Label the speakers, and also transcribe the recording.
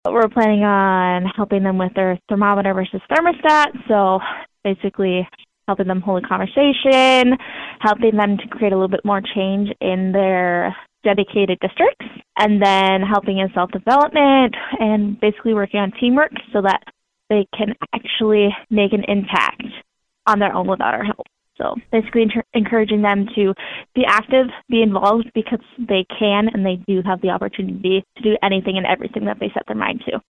Speaker 1: We're planning on helping them with their thermometer versus thermostat. So basically helping them hold a conversation, helping them to create a little bit more change in their dedicated districts, and then helping in self-development and basically working on teamwork so that they can actually make an impact on their own without our help. So basically encouraging them to be active, be involved, because they can and they do have the opportunity to do anything and everything that they set their mind to.